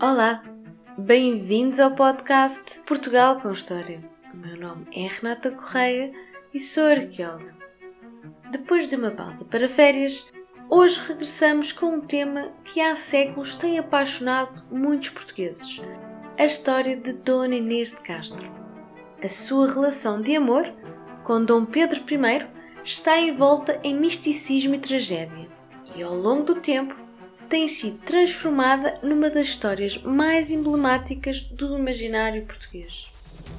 Olá, bem-vindos ao podcast Portugal com História. O meu nome é Renata Correia e sou arqueóloga. Depois de uma pausa para férias, hoje regressamos com um tema que há séculos tem apaixonado muitos portugueses: a história de Dona Inês de Castro. A sua relação de amor com Dom Pedro I está envolta em misticismo e tragédia, e ao longo do tempo tem sido transformada numa das histórias mais emblemáticas do imaginário português.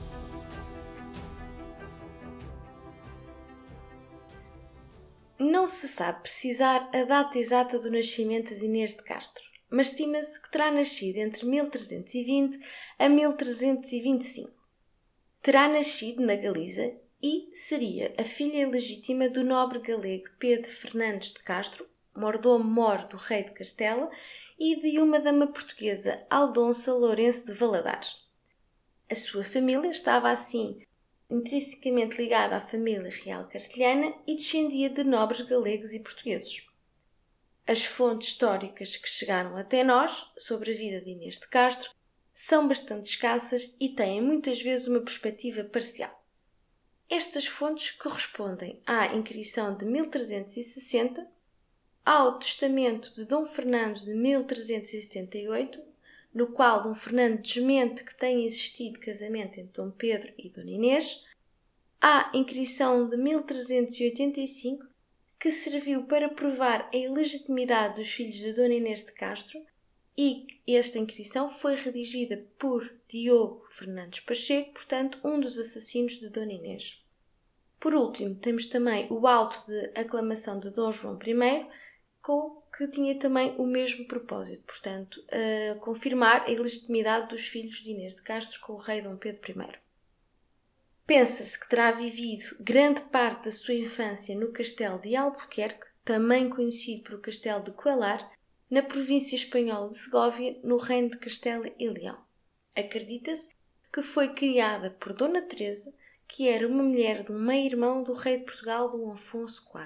Não se sabe precisar a data exata do nascimento de Inês de Castro, mas estima-se que terá nascido entre 1320 a 1325. Terá nascido na Galiza e seria a filha legítima do nobre galego Pedro Fernandes de Castro, mordomo-mor do rei de Castela, e de uma dama portuguesa, Aldonça Lourenço de Valadares. A sua família estava assim intrinsecamente ligada à família real castelhana e descendia de nobres galegos e portugueses. As fontes históricas que chegaram até nós sobre a vida de Inês de Castro são bastante escassas e têm muitas vezes uma perspectiva parcial. Estas fontes correspondem à inscrição de 1360, ao testamento de Dom Fernando de 1378, no qual Dom Fernando desmente que tenha existido casamento entre Dom Pedro e Dona Inês, à inscrição de 1385, que serviu para provar a ilegitimidade dos filhos de Dona Inês de Castro, e esta inscrição foi redigida por Diogo Fernandes Pacheco, portanto, um dos assassinos de Dona Inês. Por último, temos também o auto de aclamação de Dom João I, que tinha também o mesmo propósito, portanto, confirmar a ilegitimidade dos filhos de Inês de Castro com o rei Dom Pedro I. Pensa-se que terá vivido grande parte da sua infância no castelo de Albuquerque, também conhecido por o castelo de Coelar, na província espanhola de Segóvia, no reino de Castela e Leão. Acredita-se que foi criada por Dona Teresa, que era uma mulher de um meio-irmão do rei de Portugal, Dom Afonso IV.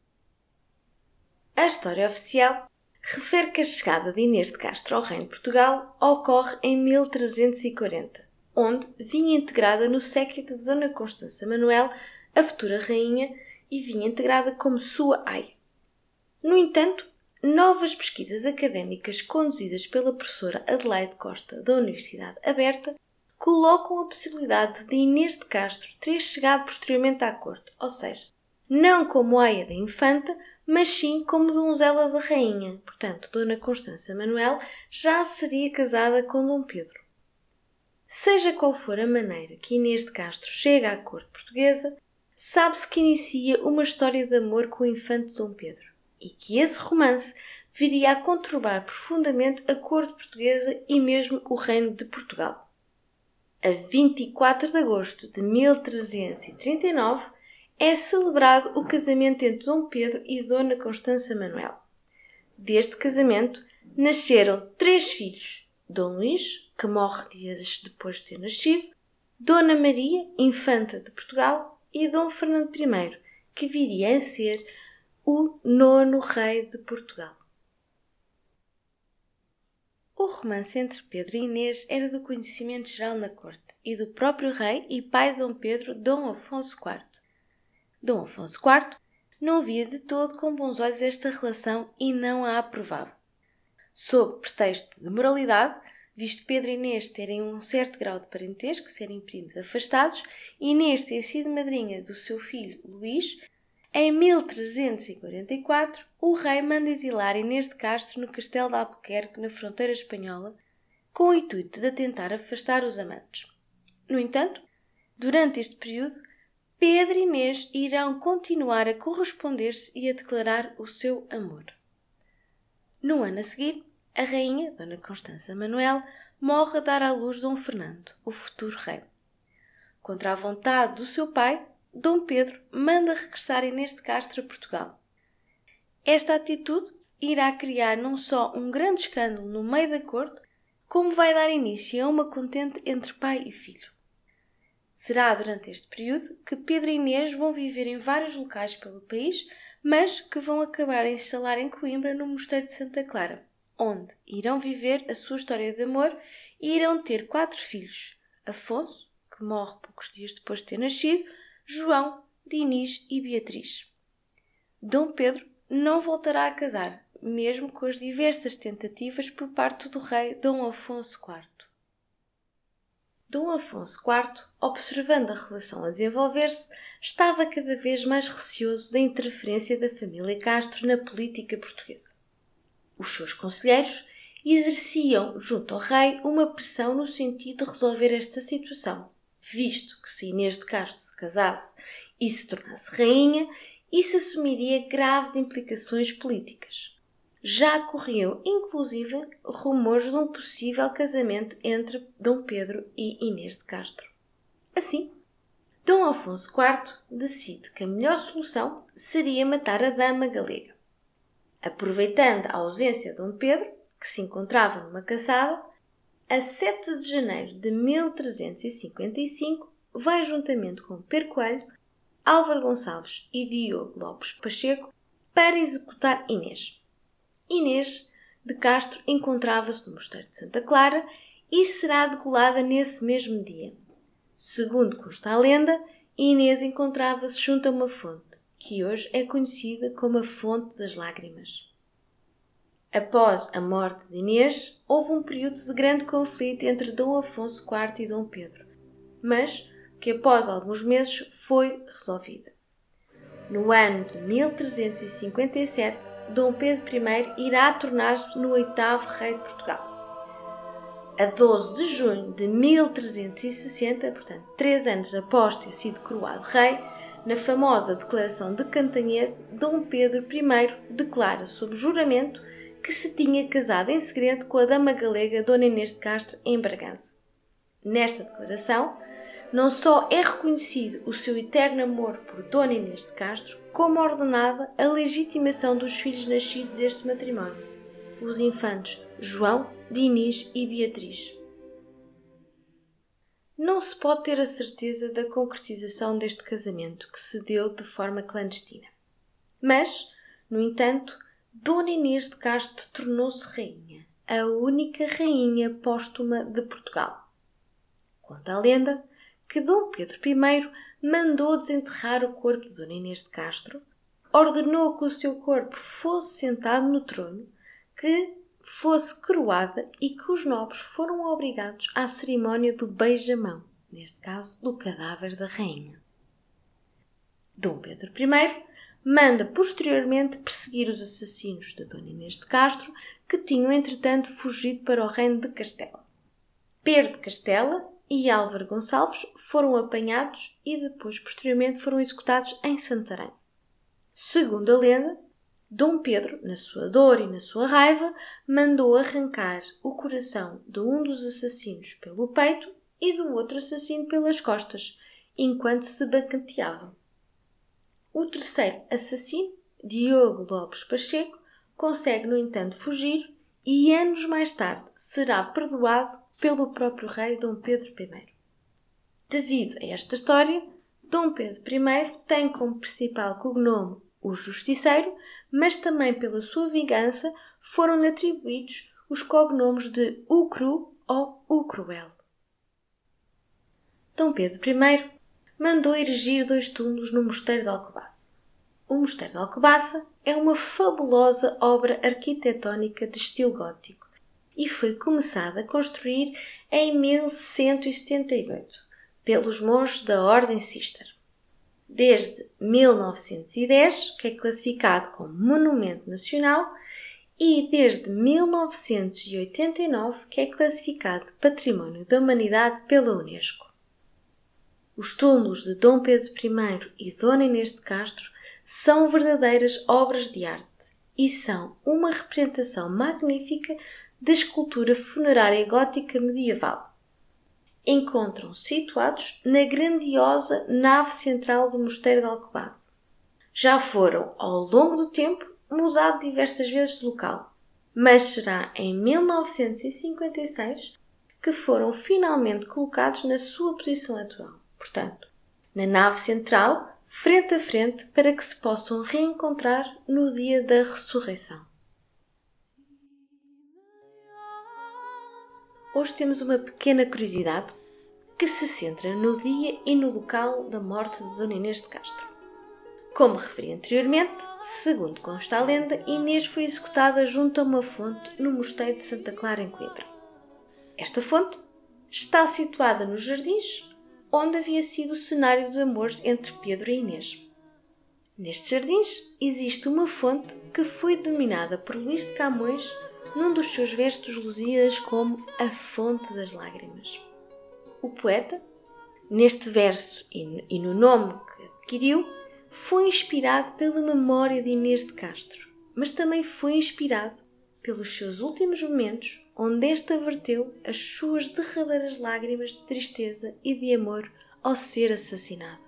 A história oficial refere que a chegada de Inês de Castro ao reino de Portugal ocorre em 1340, onde vinha integrada no séquito de Dona Constança Manuel, a futura rainha, e vinha integrada como sua aia. No entanto, novas pesquisas académicas conduzidas pela professora Adelaide Costa da Universidade Aberta colocam a possibilidade de Inês de Castro ter chegado posteriormente à corte, ou seja, não como aia da infanta, mas sim como donzela da rainha. Portanto, Dona Constança Manuel já seria casada com Dom Pedro. Seja qual for a maneira que Inês de Castro chega à corte portuguesa, sabe-se que inicia uma história de amor com o infante Dom Pedro e que esse romance viria a conturbar profundamente a corte portuguesa e mesmo o reino de Portugal. A 24 de agosto de 1339, é celebrado o casamento entre Dom Pedro e Dona Constança Manuel. Deste casamento nasceram 3 filhos: Dom Luís, que morre dias depois de ter nascido, Dona Maria, infanta de Portugal, e Dom Fernando I, que viria a ser o 9º rei de Portugal. O romance entre Pedro e Inês era do conhecimento geral na corte e do próprio rei e pai de Dom Pedro, Dom Afonso IV. Dom Afonso IV não via de todo com bons olhos esta relação e não a aprovava. Sob pretexto de moralidade, visto Pedro e Inês terem um certo grau de parentesco, serem primos afastados, e Inês ter sido madrinha do seu filho Luís, em 1344 o rei manda exilar Inês de Castro no castelo de Albuquerque, na fronteira espanhola, com o intuito de tentar afastar os amantes. No entanto, durante este período, Pedro e Inês irão continuar a corresponder-se e a declarar o seu amor. No ano a seguir, a rainha, Dona Constança Manuel, morre a dar à luz Dom Fernando, o futuro rei. Contra a vontade do seu pai, Dom Pedro manda regressar Inês de Castro a Portugal. Esta atitude irá criar não só um grande escândalo no meio da corte, como vai dar início a uma contenda entre pai e filho. Será durante este período que Pedro e Inês vão viver em vários locais pelo país, mas que vão acabar a instalar em Coimbra no Mosteiro de Santa Clara, onde irão viver a sua história de amor e irão ter 4 filhos: Afonso, que morre poucos dias depois de ter nascido, João, Dinis e Beatriz. Dom Pedro não voltará a casar, mesmo com as diversas tentativas por parte do rei Dom Afonso IV. Dom Afonso IV, observando a relação a desenvolver-se, estava cada vez mais receoso da interferência da família Castro na política portuguesa. Os seus conselheiros exerciam, junto ao rei, uma pressão no sentido de resolver esta situação, visto que se Inês de Castro se casasse e se tornasse rainha, isso assumiria graves implicações políticas. Já corriam, inclusive, rumores de um possível casamento entre Dom Pedro e Inês de Castro. Assim, Dom Afonso IV decide que a melhor solução seria matar a dama galega. Aproveitando a ausência de Dom Pedro, que se encontrava numa caçada, a 7 de janeiro de 1355 vai, juntamente com Pedro Coelho, Álvaro Gonçalves e Diogo Lopes Pacheco, para executar Inês. Inês de Castro encontrava-se no Mosteiro de Santa Clara e será degolada nesse mesmo dia. Segundo consta a lenda, Inês encontrava-se junto a uma fonte, que hoje é conhecida como a Fonte das Lágrimas. Após a morte de Inês, houve um período de grande conflito entre Dom Afonso IV e Dom Pedro, mas que após alguns meses foi resolvida. No ano de 1357, Dom Pedro I irá tornar-se no 8º rei de Portugal. A 12 de junho de 1360, portanto 3 anos após ter sido coroado rei, na famosa Declaração de Cantanhede, Dom Pedro I declara sob juramento que se tinha casado em segredo com a dama galega Dona Inês de Castro em Bragança. Nesta declaração, não só é reconhecido o seu eterno amor por Dona Inês de Castro, como ordenada a legitimação dos filhos nascidos deste matrimónio, os infantes João, Dinis e Beatriz. Não se pode ter a certeza da concretização deste casamento, que se deu de forma clandestina. Mas, no entanto, Dona Inês de Castro tornou-se rainha, a única rainha póstuma de Portugal. Conta a lenda que Dom Pedro I mandou desenterrar o corpo de Dona Inês de Castro, ordenou que o seu corpo fosse sentado no trono, que fosse coroada e que os nobres foram obrigados à cerimónia do beijamão, neste caso do cadáver da rainha. Dom Pedro I manda posteriormente perseguir os assassinos de Dona Inês de Castro, que tinham entretanto fugido para o reino de Castela. Pedro de Castela e Álvaro Gonçalves foram apanhados e depois posteriormente foram executados em Santarém. Segundo a lenda, Dom Pedro, na sua dor e na sua raiva, mandou arrancar o coração de um dos assassinos pelo peito e do outro assassino pelas costas, enquanto se banqueteavam. O terceiro assassino, Diogo Lopes Pacheco, consegue, no entanto, fugir e anos mais tarde será perdoado pelo próprio rei Dom Pedro I. Devido a esta história, Dom Pedro I tem como principal cognome o Justiceiro, mas também pela sua vingança foram-lhe atribuídos os cognomes de o Cru ou o Cruel. Dom Pedro I mandou erigir 2 túmulos no Mosteiro de Alcobaça. O Mosteiro de Alcobaça é uma fabulosa obra arquitetónica de estilo gótico e foi começada a construir em 1178 pelos monges da Ordem Cister. Desde 1910, que é classificado como Monumento Nacional, e desde 1989, que é classificado Património da Humanidade pela Unesco. Os túmulos de Dom Pedro I e Dona Inês de Castro são verdadeiras obras de arte e são uma representação magnífica da escultura funerária gótica medieval. Encontram-se situados na grandiosa nave central do Mosteiro de Alcobaça. Já foram, ao longo do tempo, mudados diversas vezes de local, mas será em 1956 que foram finalmente colocados na sua posição atual, portanto, na nave central, frente a frente, para que se possam reencontrar no dia da ressurreição. hoje temos uma pequena curiosidade que se centra no dia e no local da morte de Dona Inês de Castro. Como referi anteriormente, segundo consta a lenda, Inês foi executada junto a uma fonte no mosteiro de Santa Clara, em Coimbra. Esta fonte está situada nos jardins onde havia sido o cenário de amores entre Pedro e Inês. Nestes jardins existe uma fonte que foi denominada por Luís de Camões num dos seus versos Lusíadas como a Fonte das Lágrimas. O poeta, neste verso e no nome que adquiriu, foi inspirado pela memória de Inês de Castro, mas também foi inspirado pelos seus últimos momentos, onde esta verteu as suas derradeiras lágrimas de tristeza e de amor ao ser assassinada.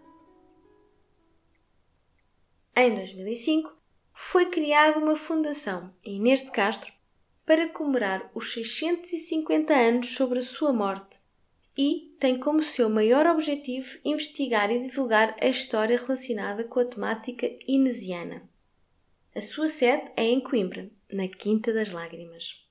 Em 2005, foi criada uma fundação em Inês de Castro para comemorar os 650 anos sobre a sua morte e tem como seu maior objetivo investigar e divulgar a história relacionada com a temática inesiana. A sua sede é em Coimbra, na Quinta das Lágrimas.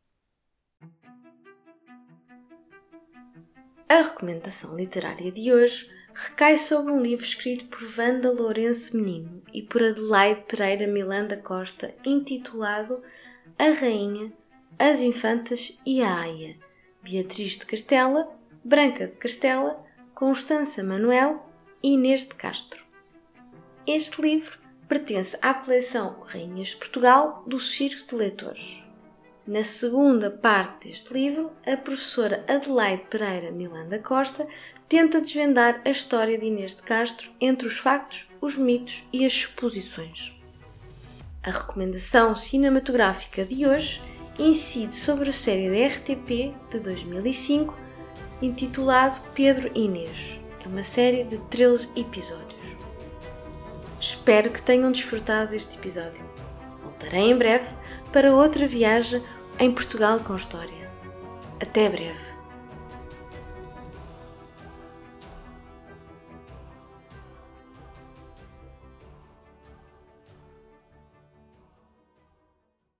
A recomendação literária de hoje recai sobre um livro escrito por Wanda Lourenço Menino e por Adelaide Pereira Milanda Costa, intitulado A Rainha, as Infantas e a Aia, Beatriz de Castela, Branca de Castela, Constança Manuel e Inês de Castro. Este livro pertence à coleção Rainhas de Portugal do Círculo de Leitores. Na segunda parte deste livro, a professora Adelaide Pereira Milanda Costa tenta desvendar a história de Inês de Castro entre os factos, os mitos e as suposições. A recomendação cinematográfica de hoje incide sobre a série da RTP de 2005, intitulado Pedro e Inês. É uma série de 13 episódios. Espero que tenham desfrutado deste episódio. Voltarei em breve para outra viagem em Portugal com História. Até breve!